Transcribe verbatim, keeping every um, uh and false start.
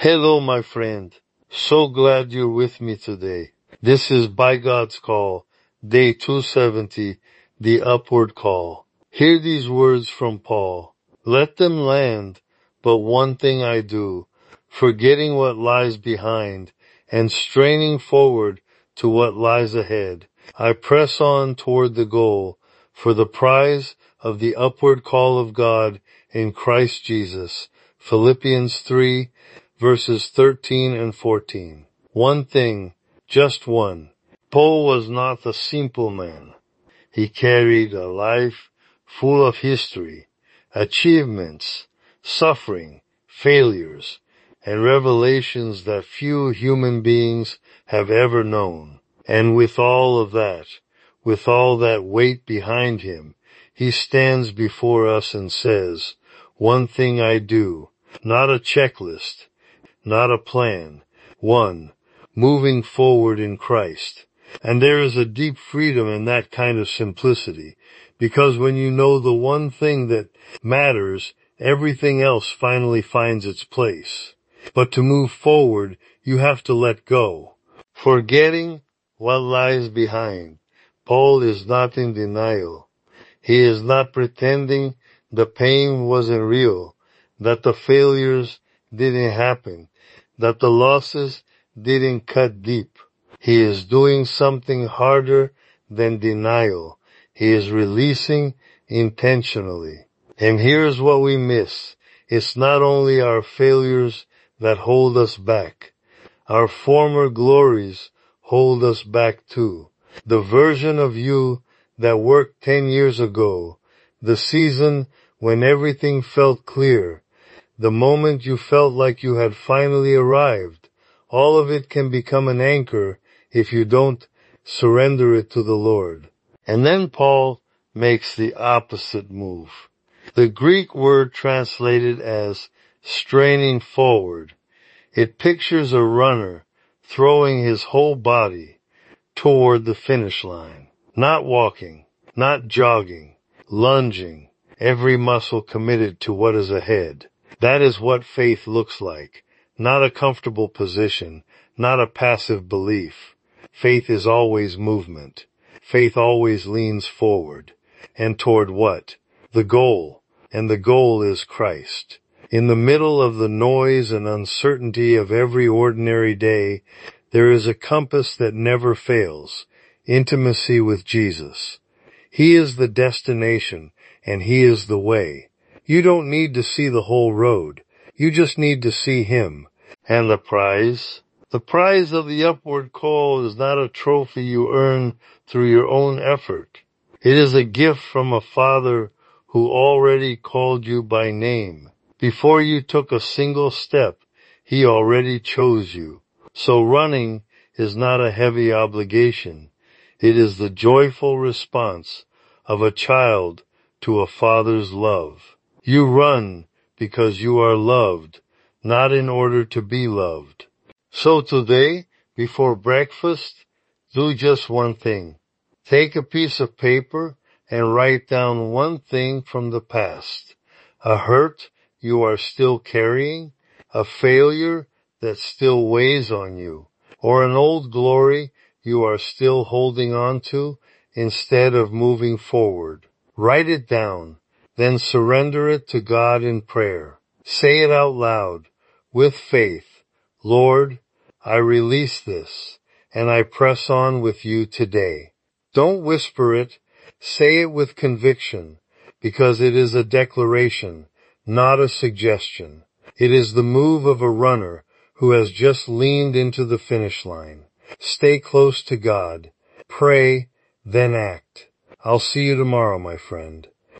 Hello, my friend. So glad you're with me today. This is By God's Call, day two seventy, the upward call. Hear these words from Paul. Let them land, but one thing I do, forgetting what lies behind and straining forward to what lies ahead. I press on toward the goal for the prize of the upward call of God in Christ Jesus. Philippians three, verses thirteen and fourteen. One thing, just one. Paul was not a simple man. He carried a life full of history, achievements, suffering, failures, and revelations that few human beings have ever known. And with all of that, with all that weight behind him, he stands before us and says, one thing I do, not a checklist, not a plan. One, moving forward in Christ. And there is a deep freedom in that kind of simplicity, because when you know the one thing that matters, everything else finally finds its place. But to move forward, you have to let go. Forgetting what lies behind. Paul is not in denial. He is not pretending the pain wasn't real, that the failures didn't happen, that the losses didn't cut deep. He is doing something harder than denial. He is releasing intentionally. And here's what we miss. It's not only our failures that hold us back. Our former glories hold us back too. The version of you that worked ten years ago, the season when everything felt clear, the moment you felt like you had finally arrived, all of it can become an anchor if you don't surrender it to the Lord. And then Paul makes the opposite move. The Greek word translated as straining forward. It pictures a runner throwing his whole body toward the finish line. Not walking, not jogging, lunging, every muscle committed to what is ahead. That is what faith looks like. Not a comfortable position, not a passive belief. Faith is always movement. Faith always leans forward. And toward what? The goal. And the goal is Christ. In the middle of the noise and uncertainty of every ordinary day, there is a compass that never fails. Intimacy with Jesus. He is the destination, and He is the way. You don't need to see the whole road. You just need to see Him. And the prize? The prize of the upward call is not a trophy you earn through your own effort. It is a gift from a Father who already called you by name. Before you took a single step, He already chose you. So running is not a heavy obligation. It is the joyful response of a child to a father's love. You run because you are loved, not in order to be loved. So today, before breakfast, do just one thing. Take a piece of paper and write down one thing from the past. A hurt you are still carrying, a failure that still weighs on you, or an old glory you are still holding on to instead of moving forward. Write it down, then surrender it to God in prayer. Say it out loud, with faith. Lord, I release this, and I press on with you today. Don't whisper it, say it with conviction, because it is a declaration, not a suggestion. It is the move of a runner who has just leaned into the finish line. Stay close to God. Pray, then act. I'll see you tomorrow, my friend.